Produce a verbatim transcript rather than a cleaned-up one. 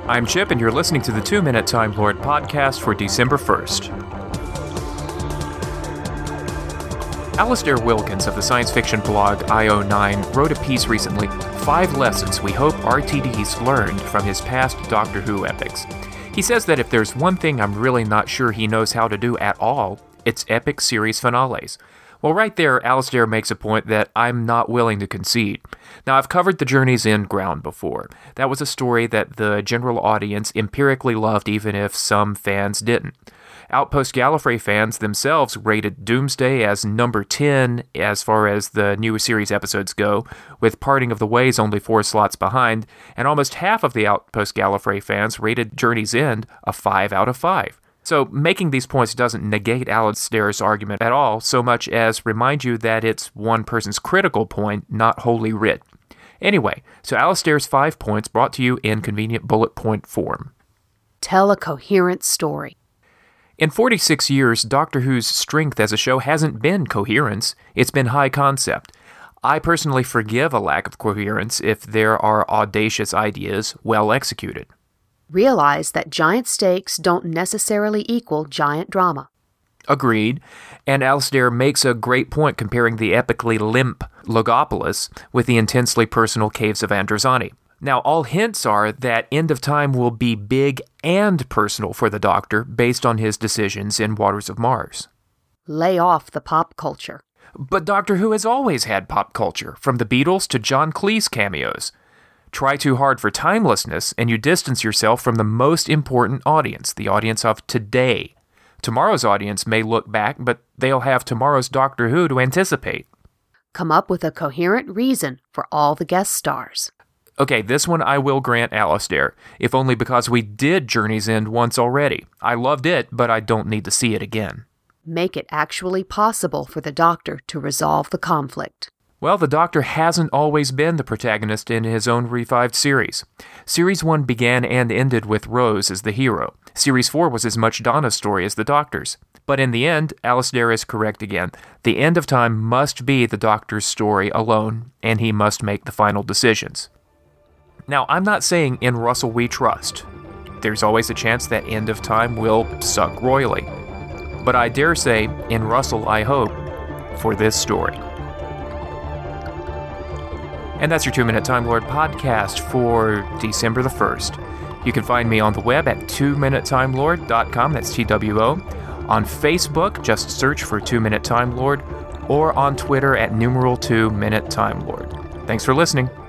I'm Chip, and you're listening to the Two Minute Time Lord podcast for December first. Alastair Wilkins of the science fiction blog I O nine wrote a piece recently, Five Lessons We Hope R T Ds Learned from His Past Doctor Who Epics. He says that if there's one thing I'm really not sure he knows how to do at all, it's epic series finales. Well, right there, Alastair makes a point that I'm not willing to concede. Now, I've covered The Journey's End ground before. That was a story that the general audience empirically loved, even if some fans didn't. Outpost Gallifrey fans themselves rated Doomsday as number ten as far as the new series episodes go, with Parting of the Ways only four slots behind, and almost half of the Outpost Gallifrey fans rated Journey's End a five out of five. So making these points doesn't negate Alastair's argument at all, so much as remind you that it's one person's critical point, not Holy Writ. Anyway, so Alastair's five points brought to you in convenient bullet point form. Tell a coherent story. In forty-six years, Doctor Who's strength as a show hasn't been coherence, it's been high concept. I personally forgive a lack of coherence if there are audacious ideas well executed. Realize that giant stakes don't necessarily equal giant drama. Agreed, and Alastair makes a great point comparing the epically limp Logopolis with the intensely personal Caves of Androzani. Now, all hints are that End of Time will be big and personal for the Doctor based on his decisions in Waters of Mars. Lay off the pop culture. But Doctor Who has always had pop culture, from the Beatles to John Cleese cameos. Try too hard for timelessness, and you distance yourself from the most important audience, the audience of today. Tomorrow's audience may look back, but they'll have tomorrow's Doctor Who to anticipate. Come up with a coherent reason for all the guest stars. Okay, this one I will grant Alastair, if only because we did Journey's End once already. I loved it, but I don't need to see it again. Make it actually possible for the Doctor to resolve the conflict. Well, the Doctor hasn't always been the protagonist in his own revived series. Series one began and ended with Rose as the hero. Series four was as much Donna's story as the Doctor's. But in the end, Alastair is correct again. The End of Time must be the Doctor's story alone, and he must make the final decisions. Now, I'm not saying in Russell we trust. There's always a chance that End of Time will suck royally. But I dare say, in Russell I hope, for this story. And that's your Two Minute Time Lord podcast for December the first. You can find me on the web at two minute time lord dot com, that's T W O. On Facebook, just search for Two Minute Time Lord, or on Twitter at numeral two minute time lord. Thanks for listening.